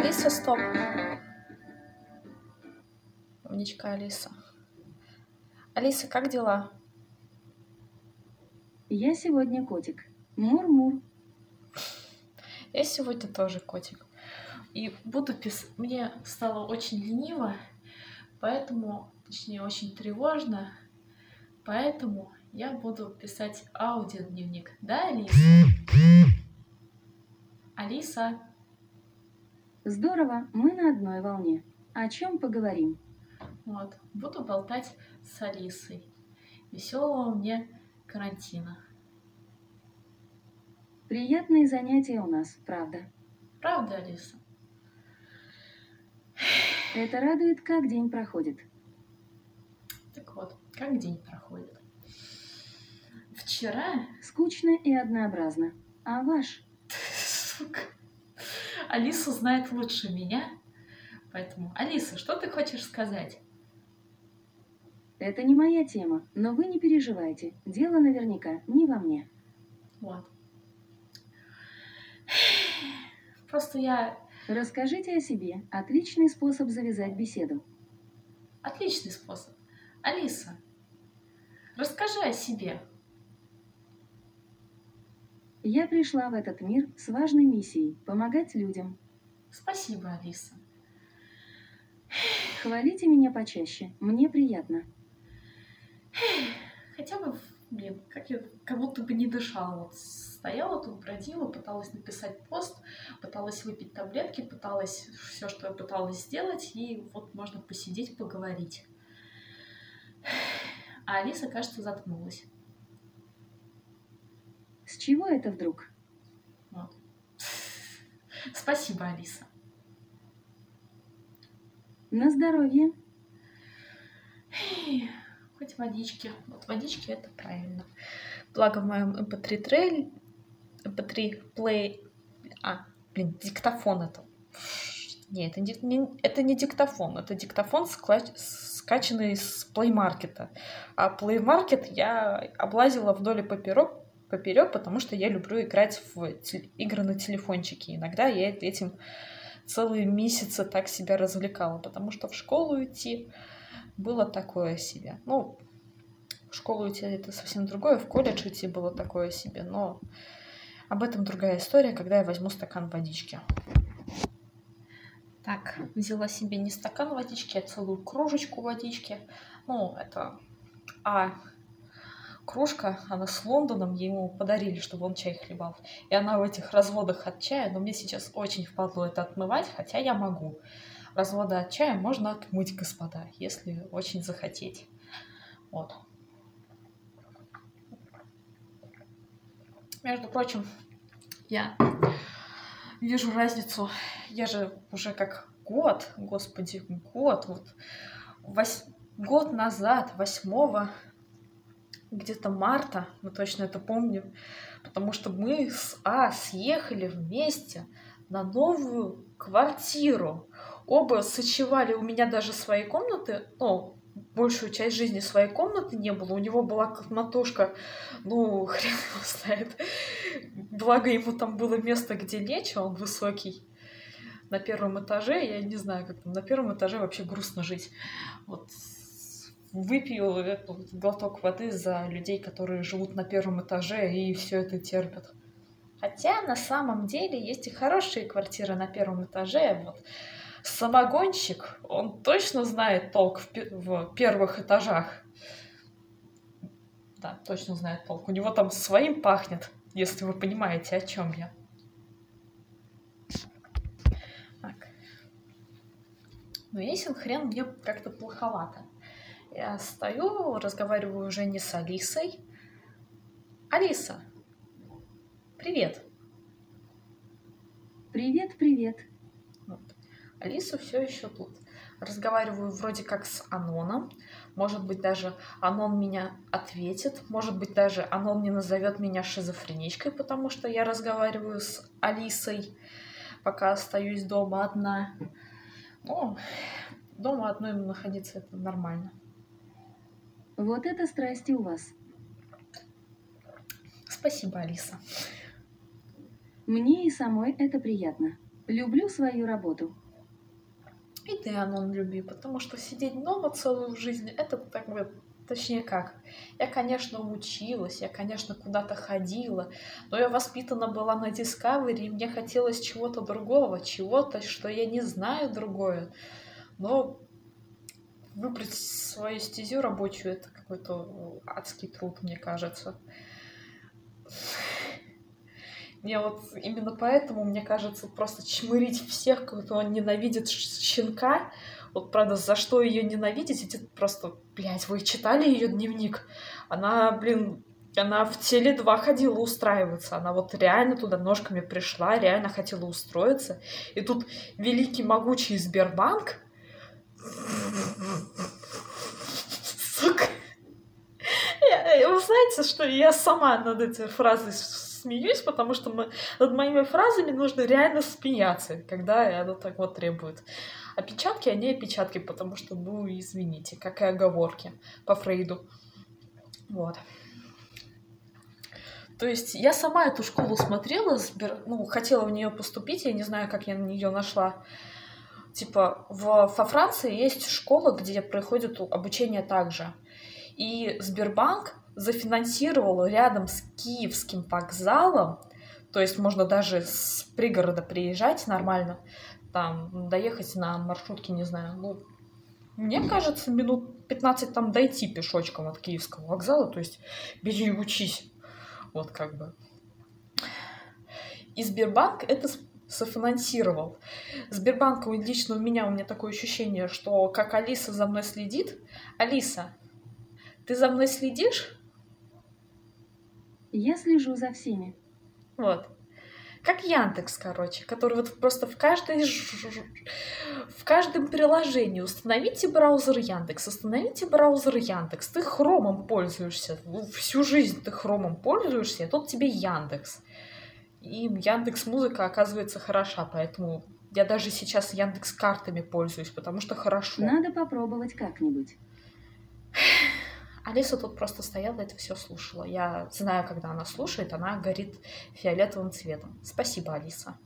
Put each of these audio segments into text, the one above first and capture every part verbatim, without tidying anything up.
Алиса, стоп. Умничка, Алиса. Алиса, как дела? Я сегодня котик. Мур-мур. Я сегодня тоже котик. И буду писать. Мне стало очень лениво, поэтому, точнее, очень тревожно, поэтому я буду писать аудиодневник. Да, Алиса? Алиса? Здорово, мы на одной волне. О чем поговорим? Вот, буду болтать с Алисой. Веселого мне карантина. Приятные занятия у нас, правда. Правда, Алиса? Это радует, как день проходит. Так вот, как день проходит? Вчера... Скучно и однообразно. А ваш? Сука. Алиса знает лучше меня. Поэтому, Алиса, что ты хочешь сказать? Это не моя тема, но вы не переживайте. Дело наверняка не во мне. Вот. Просто я... Расскажите о себе. Отличный способ завязать беседу. Отличный способ. Алиса, расскажи о себе. Я пришла в этот мир с важной миссией – помогать людям. Спасибо, Алиса. Хвалите меня почаще. Мне приятно. Хотя бы, блин, как я как будто бы не дышала. Вот стояла тут, бродила, пыталась написать пост, пыталась выпить таблетки, пыталась все, что я пыталась сделать, и вот можно посидеть, поговорить. А Алиса, кажется, заткнулась. С чего это вдруг? Вот. Спасибо, Алиса. На здоровье. Хоть водички. Вот водички — это правильно. Благо в моем эм пэ три трейль, эм пэ три плей... А, блин, диктофон это. Не, это не, не, это не диктофон. Это диктофон, скла... скачанный с Play Market. А Play Market я облазила вдоль и поперек, поперек, потому что я люблю играть в те... игры на телефончике. Иногда я этим целые месяцы так себя развлекала, потому что в школу идти было такое себе. Ну, в школу идти это совсем другое, в колледж идти было такое себе, но об этом другая история, когда я возьму стакан водички. Так, взяла себе не стакан водички, а целую кружечку водички. Ну, это... А кружка, она с Лондоном, ему подарили, чтобы он чай хлебал. И она в этих разводах от чая, но мне сейчас очень впадло это отмывать, хотя я могу. Разводы от чая можно отмыть, господа, если очень захотеть. Вот. Между прочим, я вижу разницу. Я же уже как год, господи, год, вот, вось, год назад, восьмого где-то марта, мы точно это помним, потому что мы с А съехали вместе на новую квартиру. Оба сочевали, у меня даже своей комнаты, ну, большую часть жизни своей комнаты не было. У него была комнатушка, ну, хрен его знает. Благо ему там было место, где лечь, он высокий. На первом этаже, я не знаю, как там, на первом этаже вообще грустно жить. Вот выпью этот глоток воды за людей, которые живут на первом этаже и все это терпят. Хотя на самом деле есть и хорошие квартиры на первом этаже. Вот самогонщик, он точно знает толк в, в первых этажах. Да, точно знает толк. У него там своим пахнет, если вы понимаете, о чем я. Так. Но ясен хрен мне как-то плоховато. Я стою, разговариваю уже не с Алисой. Алиса, привет. Привет, привет. Вот. Алиса все еще тут. Разговариваю вроде как с Аноном. Может быть, даже Анон меня ответит. Может быть, даже Анон не назовет меня шизофреничкой, потому что я разговариваю с Алисой, пока остаюсь дома одна. Ну, дома одной находиться это нормально. Вот это страсти у вас. Спасибо, Алиса. Мне и самой это приятно. Люблю свою работу. И ты, Анон, люби, потому что сидеть дома целую жизнь, это так вот, точнее как. Я, конечно, училась, я, конечно, куда-то ходила, но я воспитана была на Discovery, и мне хотелось чего-то другого, чего-то, что я не знаю другое. Но выбрать свою стезю рабочую — это какой-то адский труд, мне кажется. Мне вот именно поэтому, мне кажется, просто чмырить всех, кто ненавидит щенка. Вот, правда, за что ее ненавидеть, это просто, блядь, вы читали ее дневник? Она, блин, она в Теле два ходила устраиваться. Она вот реально туда ножками пришла, реально хотела устроиться. И тут великий могучий Сбербанк... Сука. Я, вы знаете, что я сама над этой фразой смеюсь, потому что мы, над моими фразами нужно реально смеяться, когда оно так вот требует. Опечатки, они опечатки, потому что, ну, извините, как и оговорки по Фрейду. Вот. То есть я сама эту школу смотрела, ну, хотела в нее поступить, я не знаю, как я на нее нашла. Типа, в, во Франции есть школа, где проходит обучение также. И Сбербанк зафинансировал рядом с Киевским вокзалом, то есть можно даже с пригорода приезжать нормально, там, доехать на маршрутке, не знаю, ну, мне кажется, минут пятнадцать там дойти пешочком от Киевского вокзала, то есть бери и учись, вот как бы. И Сбербанк это софинансировал. Сбербанк лично у меня, у меня такое ощущение, что как Алиса за мной следит. Алиса, ты за мной следишь? Я слежу за всеми. Вот. Как Яндекс, короче, который вот просто в каждой в каждом приложении установите браузер Яндекс, установите браузер Яндекс. Ты хромом пользуешься, всю жизнь ты хромом пользуешься, а тут тебе Яндекс. И Яндекс Музыка, оказывается, хороша, поэтому я даже сейчас Яндекс картами пользуюсь, потому что хорошо. Надо попробовать как-нибудь. Алиса тут просто стояла, это все слушала. Я знаю, когда она слушает, она горит фиолетовым цветом. Спасибо, Алиса.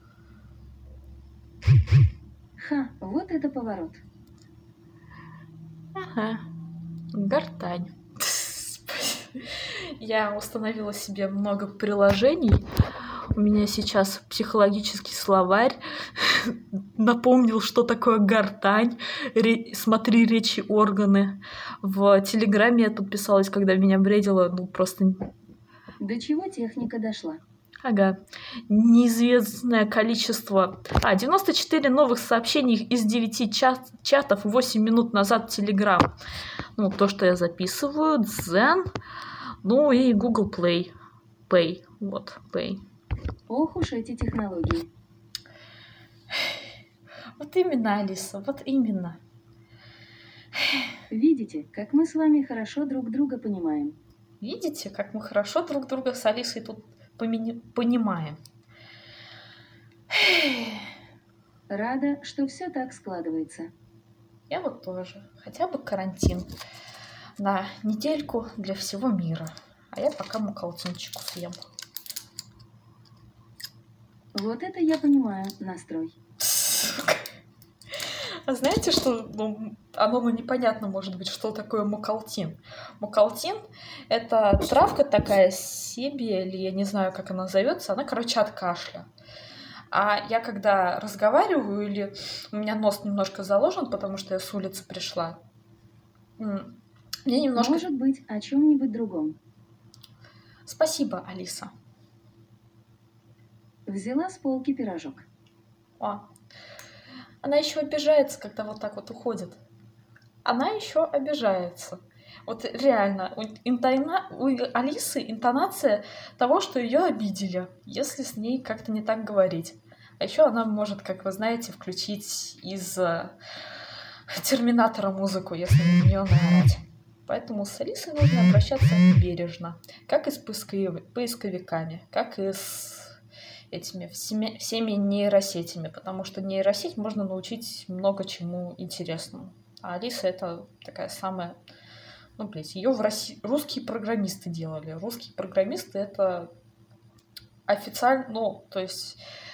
Ха, вот это поворот. Ага, гортань. Я установила себе много приложений. У меня сейчас психологический словарь напомнил, что такое гортань. Ре... Смотри речи органы. В Телеграме я тут писалась, когда меня бредило, ну просто... До чего техника дошла? Ага. Неизвестное количество... А, девяносто четыре новых сообщений из девяти чат... чатов восемь минут назад в Телеграм. Ну, то, что я записываю. Дзен. Ну и Google Play. Pay. Вот, Pay. Ох уж эти технологии. Вот именно, Алиса, вот именно. Видите, как мы с вами хорошо друг друга понимаем. Видите, как мы хорошо друг друга с Алисой тут помени- понимаем. Рада, что все так складывается. Я вот тоже. Хотя бы карантин. На недельку для всего мира. А я пока мукалтинчику съем. Вот это я понимаю настрой. А знаете, что ну, оно ну, непонятно может быть, что такое мукалтин? Мукалтин — это травка такая, себе, или я не знаю, как она зовется, она, короче, от кашля. А я когда разговариваю, или у меня нос немножко заложен, потому что я с улицы пришла, мне немножко... Может быть, о чем-нибудь другом. Спасибо, Алиса. Взяла с полки пирожок. О. Она еще обижается, когда вот так вот уходит. Она еще обижается. Вот реально, у, интона... у Алисы интонация того, что ее обидели, если с ней как-то не так говорить. А еще она может, как вы знаете, включить из Терминатора музыку, если на нее наорать. Поэтому с Алисой нужно обращаться бережно, как и с поисковиками, как и с этими всеми, всеми нейросетями, потому что нейросеть можно научить много чему интересному. А Алиса — это такая самая... Ну, блядь, ее в России... русские программисты делали. Русские программисты — это официально... Ну, то есть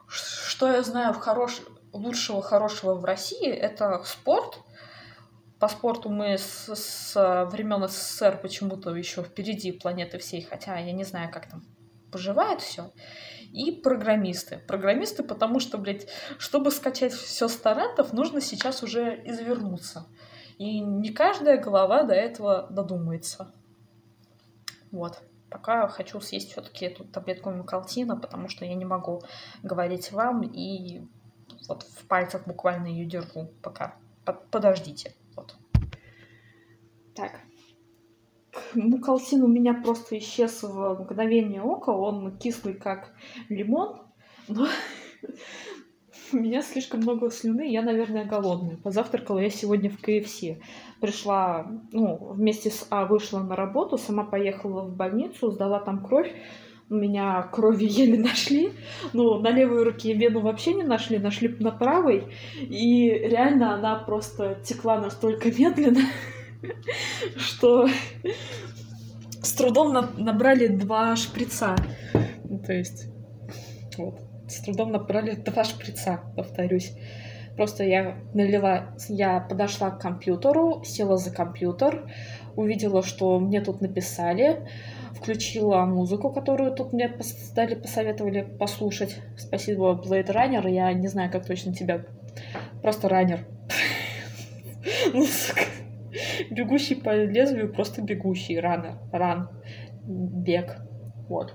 что я знаю в хорош... лучшего хорошего в России, это спорт. По спорту мы с, с времен СССР почему-то еще впереди планеты всей, хотя я не знаю, как там поживает все. И программисты. Программисты, потому что, блядь, чтобы скачать все с торрентов, нужно сейчас уже извернуться. И не каждая голова до этого додумается. Вот. Пока хочу съесть все-таки эту таблетку мукалтина, потому что я не могу говорить вам, и вот в пальцах буквально ее держу. Пока. Подождите. Вот. Так. Мукалтин у меня просто исчез в мгновение ока. Он кислый, как лимон. Но у меня слишком много слюны, я, наверное, голодная. Позавтракала я сегодня в ка эф си. Пришла, ну, вместе с А вышла на работу, сама поехала в больницу, сдала там кровь. У меня крови еле нашли. Ну, на левой руке вену вообще не нашли, нашли на правой. И реально она просто текла настолько медленно, что с трудом набрали два шприца. То есть, вот, с трудом набрали два шприца, повторюсь. Просто я налила, я подошла к компьютеру, села за компьютер, увидела, что мне тут написали, включила музыку, которую тут мне дали, посоветовали послушать. Спасибо, Blade Runner, я не знаю, как точно тебя... Просто раннер. Ну, сука. Бегущий по лезвию, просто бегущий. Раннер. Ран. Бег. Вот.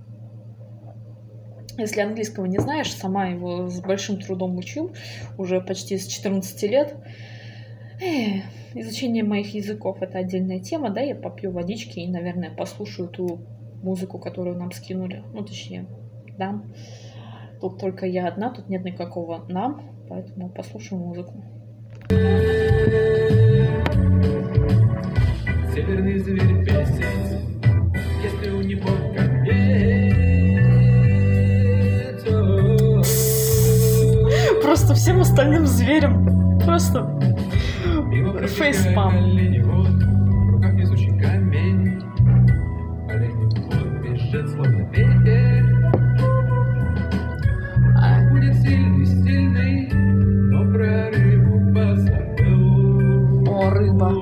Если английского не знаешь, сама его с большим трудом учил, уже почти с четырнадцати лет. Эх, изучение моих языков — это отдельная тема, да, я попью водички и, наверное, послушаю ту музыку, которую нам скинули. Ну, точнее, да. Тут только я одна, тут нет никакого нам, поэтому послушаю музыку. Северный зверь песен, если у него конец. Просто всем остальным зверям просто фейспам. В руках везучий камень, оленей хвост бежит, словно ветер. Будет сильный, сильный, но про рыбу позабыл. О, рыба.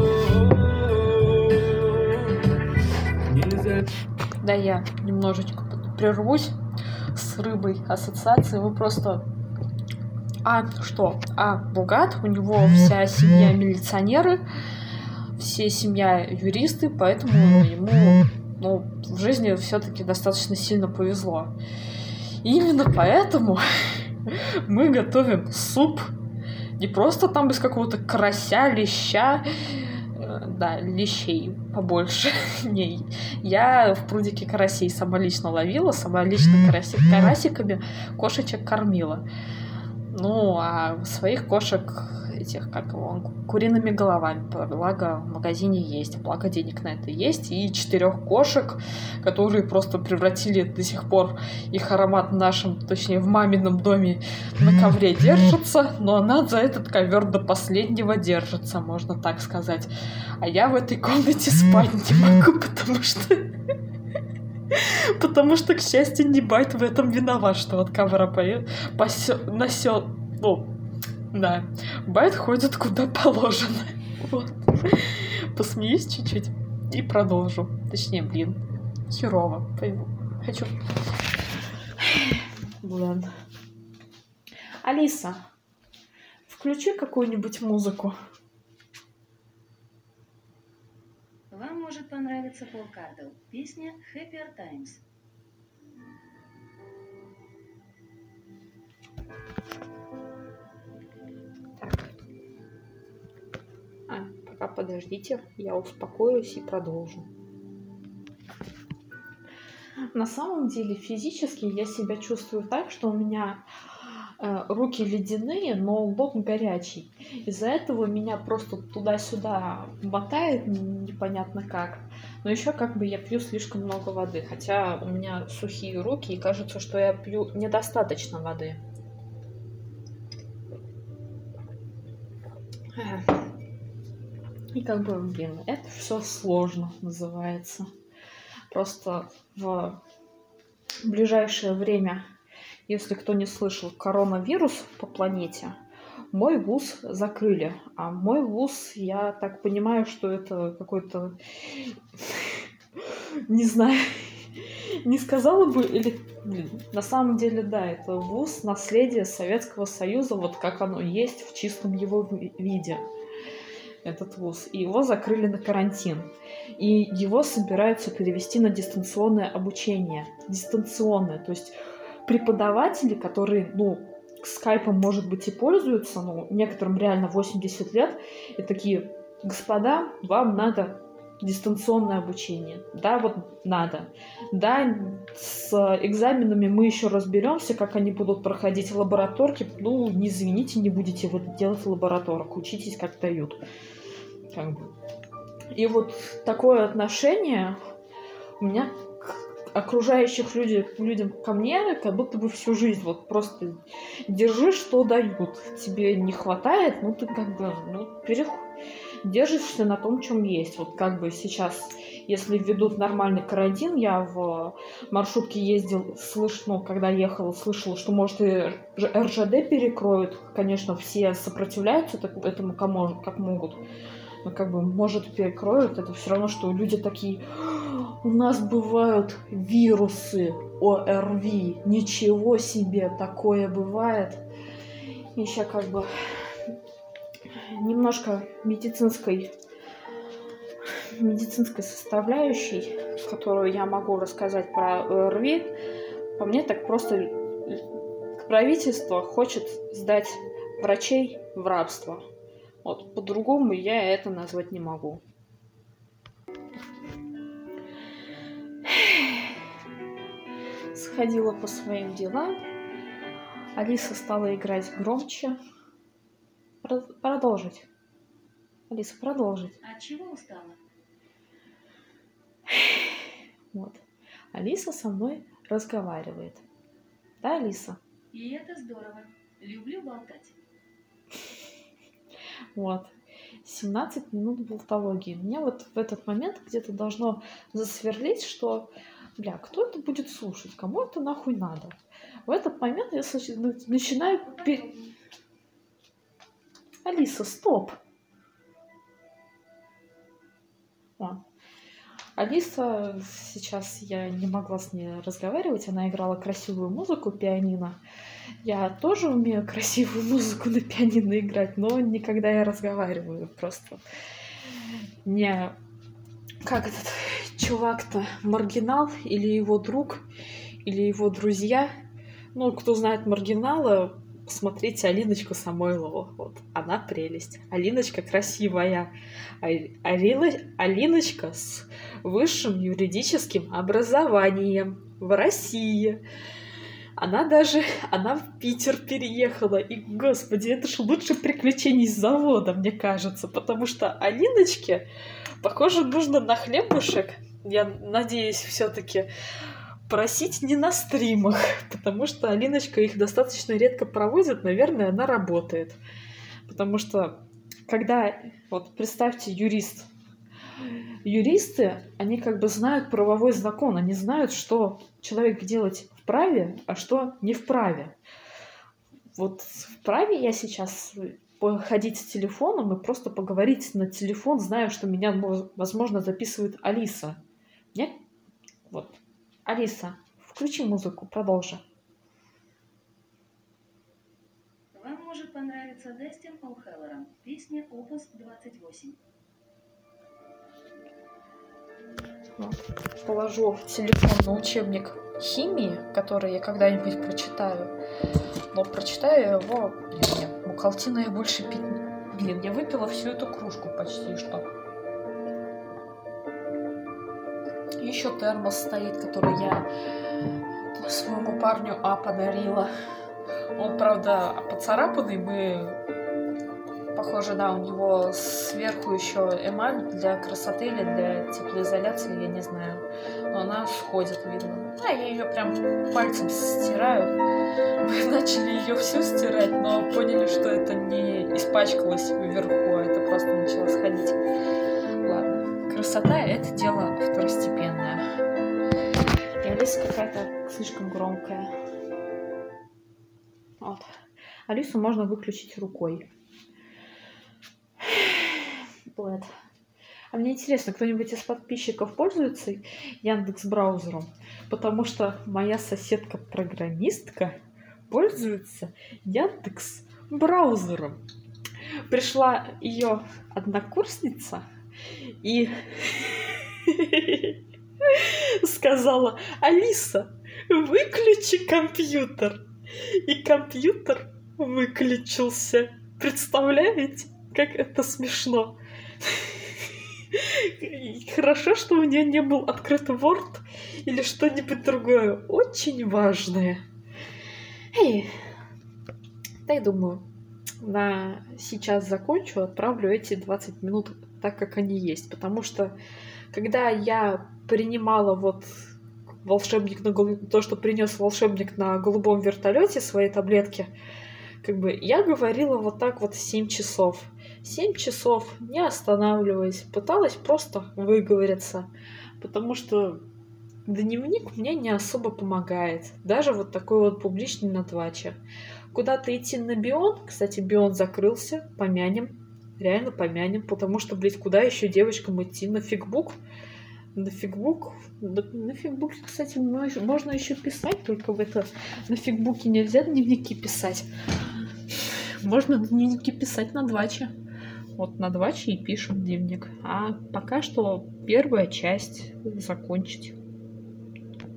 Да, я немножечко прервусь с рыбой ассоциации. Вы просто... А что? А богат, у него вся семья милиционеры, все семья юристы, поэтому ему, ну, в жизни все-таки достаточно сильно повезло. И именно поэтому мы готовим суп не просто там из какого-то карася, леща, да, лещей побольше. Не, я в прудике карасей сама лично ловила, сама лично караси, карасиками кошечек кормила. Ну, а своих кошек, этих, как его, куриными головами, благо в магазине есть, благо денег на это есть, и четырех кошек, которые просто превратили до сих пор их аромат в нашем, точнее, в мамином доме на ковре держится, но она за этот ковер до последнего держится, можно так сказать. А я в этой комнате спать не могу, потому что... Потому что, к счастью, не Байт в этом виноват, что от ковра насел... Ну, да. Байт ходит куда положено. Вот. Посмеюсь чуть-чуть и продолжу. Точнее, блин, херово. Хочу... Блин. Алиса, включи какую-нибудь музыку. Вам может понравиться Пол Кардел. Песня Happier Times. Так. А, пока подождите, я успокоюсь и продолжу. На самом деле, физически я себя чувствую так, что у меня э, руки ледяные, но лоб горячий. Из-за этого меня просто туда-сюда мотает непонятно как. Но еще как бы я пью слишком много воды, хотя у меня сухие руки, и кажется, что я пью недостаточно воды. И как бы, блин, это все сложно называется. Просто в ближайшее время Если кто не слышал, коронавирус по планете, мой вуз закрыли. А мой вуз, я так понимаю, что это какой-то, не знаю, не сказала бы, или блин, на самом деле, да, это вуз наследие Советского Союза, вот как оно есть в чистом его виде, этот вуз. И его закрыли на карантин. И его собираются перевести на дистанционное обучение. Дистанционное, то есть преподаватели, которые, ну, скайпом, может быть, и пользуются, но некоторым реально восемьдесят лет, и такие: господа, вам надо дистанционное обучение. Да, вот надо. Да, с экзаменами мы еще разберемся, как они будут проходить в лабораторке. Ну, не извините, не будете вы делать лабораторок. Учитесь, как дают. Как бы. И вот такое отношение у меня к окружающих люди, людям ко мне, как будто бы всю жизнь. Вот просто держи, что дают. Тебе не хватает, ну ты как бы ну, переходишь. Держишься на том, чем есть. Вот как бы сейчас, если введут нормальный карантин, я в маршрутке ездил, слыш, ну, когда ехала, слышала, что, может, и эр жэ дэ перекроют. Конечно, все сопротивляются этому как могут. Но как бы, может, перекроют. Это все равно, что люди такие: у нас бывают вирусы о эр ви. Ничего себе, такое бывает. Еще как бы немножко медицинской, медицинской составляющей, которую я могу рассказать про о эр ви. По мне, так просто правительство хочет сдать врачей в рабство. Вот, по-другому я это назвать не могу. Сходила по своим делам. Алиса стала играть громче. Продолжить. Алиса, продолжить. А от чего устала? Вот. Алиса со мной разговаривает. Да, Алиса? И это здорово. Люблю болтать. Вот. семнадцать минут болтологии. Мне вот в этот момент где-то должно засверлить, что, бля, кто это будет слушать? Кому это нахуй надо? В этот момент я начинаю... Алиса, стоп! О. Алиса, сейчас я не могла с ней разговаривать, она играла красивую музыку, пианино. Я тоже умею красивую музыку на пианино играть, но никогда я разговариваю просто. Не... Как этот чувак-то, Маргинал или его друг, или его друзья. Ну, кто знает Маргинала, посмотрите Алиночку Самойлову. Вот, она прелесть. Алиночка красивая. А, Алина, Алиночка с высшим юридическим образованием в России. Она даже, она в Питер переехала. И, господи, это ж лучше приключений с завода, мне кажется. Потому что Алиночке, похоже, нужно на хлебушек. Я надеюсь, все-таки просить не на стримах, потому что Алиночка их достаточно редко проводит, наверное, она работает. Потому что, когда, вот представьте, юрист, юристы, они как бы знают правовой закон, они знают, что человек делать вправе, а что не вправе. Вот вправе я сейчас походить с телефоном и просто поговорить на телефон, зная, что меня, возможно, записывает Алиса. Нет? Вот. Алиса, включи музыку, продолжи. Вам может понравиться Дастин О'Хеллоран, песня Опус двадцать восемь. Вот. Положу телефон на учебник химии, который я когда-нибудь прочитаю. Но прочитаю его... Блин, нет, бухгалтина я больше пить... Блин, я выпила всю эту кружку почти что. Еще термос стоит, который я своему парню А подарила. Он, правда, поцарапанный. Мы, похоже, да, у него сверху еще эмаль для красоты или для теплоизоляции, я не знаю. Но она сходит, видно. А я ее прям пальцем стираю. Мы начали ее всю стирать, но поняли, что это не испачкалось вверху, а это просто начало сходить. Ладно. Красота — это дело второстепенное. И Алиса какая-то слишком громкая. Вот. Алису можно выключить рукой. Вот. А мне интересно, кто-нибудь из подписчиков пользуется Яндекс.Браузером? Потому что моя соседка-программистка пользуется Яндекс.Браузером. Пришла ее однокурсница и сказала: Алиса, выключи компьютер. И компьютер выключился. Представляете, как это смешно? Хорошо, что у нее не был открыт Word или что-нибудь другое. Очень важное. Эй, да, я думаю, на сейчас закончу, отправлю эти двадцать минут так, как они есть. Потому что, когда я принимала вот волшебник на голуб... то, что принес волшебник на голубом вертолете свои таблетки, как бы я говорила вот так вот семь часов. семь часов, не останавливаясь, пыталась просто выговориться. Потому что дневник мне не особо помогает. Даже вот такой вот публичный на Тваче. Куда-то идти на Бион. Кстати, Бион закрылся. Помянем. Реально помянем. Потому что, блядь, куда еще девочкам идти? На фигбук? На фигбук? На, на фигбуке, кстати, можно еще писать. Только в это... На фигбуке нельзя дневники писать. Можно дневники писать на Дваче. Вот на Дваче и пишем дневник. А пока что первая часть закончить.